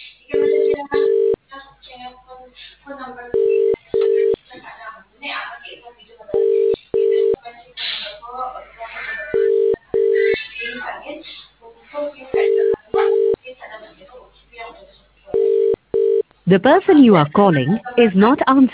The person you are calling is not answering.